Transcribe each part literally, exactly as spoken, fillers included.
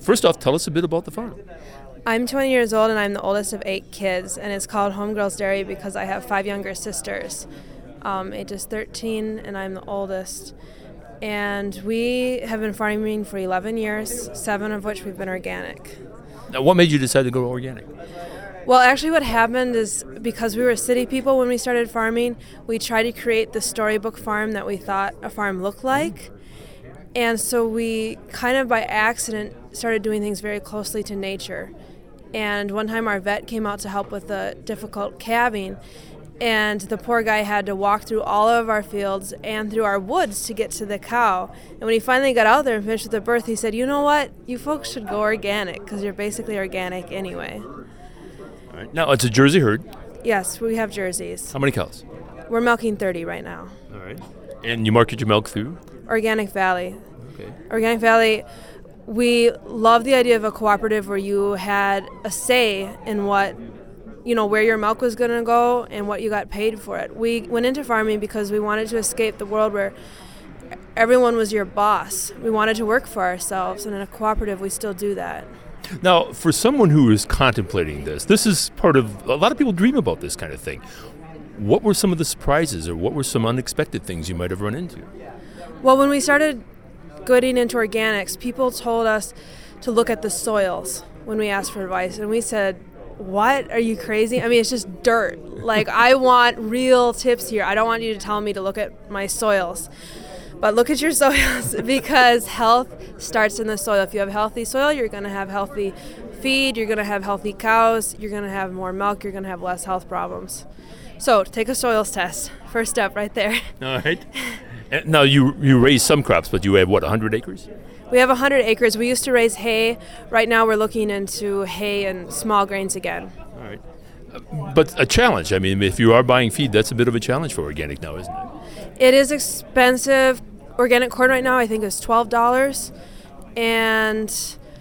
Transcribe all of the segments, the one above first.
First off, tell us a bit about the farm. I'm twenty years old and I'm the oldest of eight kids, and it's called Homegirls Dairy because I have five younger sisters, um, ages thirteen, and I'm the oldest. And we have been farming for eleven years, seven of which we've been organic. Now, what made you decide to go organic? Well, actually what happened is because we were city people when we started farming, we tried to create the storybook farm that we thought a farm looked like. And so we kind of by accident started doing things very closely to nature. And one time our vet came out to help with the difficult calving, and the poor guy had to walk through all of our fields and through our woods to get to the cow. And when he finally got out there and finished with the birth, he said, you know what, you folks should go organic because you're basically organic anyway. All right. Now, it's a Jersey herd. Yes, we have jerseys. How many cows? We're milking thirty right now. All right. And you market your milk through? Organic Valley. Okay. Organic Valley, we love the idea of a cooperative where you had a say in what, you know, where your milk was going to go and what you got paid for it. We went into farming because we wanted to escape the world where everyone was your boss. We wanted to work for ourselves, and in a cooperative we still do that. Now, for someone who is contemplating this, this is part of, a lot of people dream about this kind of thing. What were some of the surprises or what were some unexpected things you might have run into? Well, when we started getting into organics, people told us to look at the soils when we asked for advice, and we said, what? Are you crazy? I mean, it's just dirt. Like, I want real tips here. I don't want you to tell me to look at my soils. But look at your soils because health starts in the soil. If you have healthy soil, you're going to have healthy feed, you're going to have healthy cows, you're going to have more milk, you're going to have less health problems. So take a soils test. First step right there. All right. And now, you you raise some crops, but you have, what, one hundred acres? We have one hundred acres. We used to raise hay. Right now we're looking into hay and small grains again. All right. Uh, but a challenge. I mean, if you are buying feed, that's a bit of a challenge for organic now, isn't it? It is expensive. Organic corn right now I think is twelve dollars. And,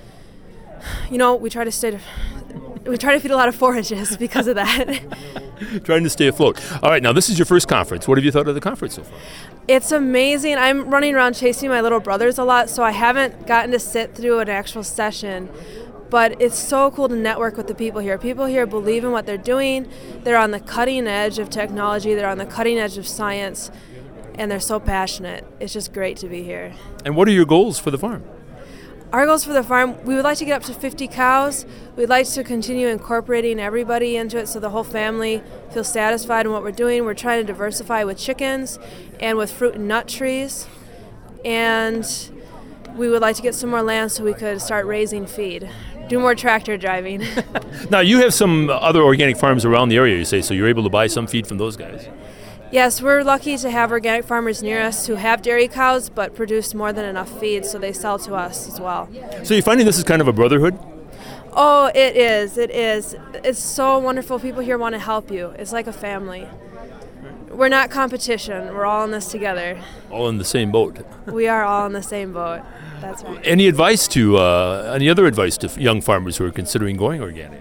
you know, we try to stay to, we try to feed a lot of forages because of that. Trying to stay afloat. All right, now this is your first conference. What have you thought of the conference so far? It's amazing. I'm running around chasing my little brothers a lot, so I haven't gotten to sit through an actual session. But it's so cool to network with the people here. People here believe in what they're doing. They're on the cutting edge of technology. They're on the cutting edge of science, and they're so passionate. It's just great to be here. And what are your goals for the farm? Our goals for the farm, we would like to get up to fifty cows. We'd like to continue incorporating everybody into it so the whole family feels satisfied in what we're doing. We're trying to diversify with chickens and with fruit and nut trees. And we would like to get some more land so we could start raising feed, do more tractor driving. Now, you have some other organic farms around the area, you say, so you're able to buy some feed from those guys. Yes, we're lucky to have organic farmers near us who have dairy cows but produce more than enough feed, so they sell to us as well. So you're finding this is kind of a brotherhood? Oh, it is. It is. It's so wonderful. People here want to help you. It's like a family. We're not competition. We're all in this together. All in the same boat. We are all in the same boat. That's right. Any advice to, uh, any other advice to young farmers who are considering going organic?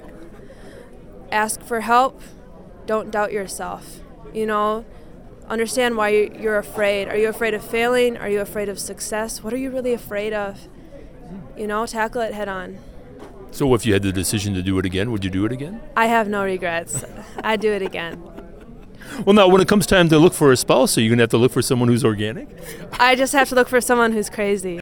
Ask for help. Don't doubt yourself. You know, understand why you're afraid. Are you afraid of failing? Are you afraid of success? What are you really afraid of? You know, tackle it head on. So if you had the decision to do it again, would you do it again? I have no regrets. I'd do it again. Well, now, when it comes time to look for a spouse, are you going to have to look for someone who's organic? I just have to look for someone who's crazy.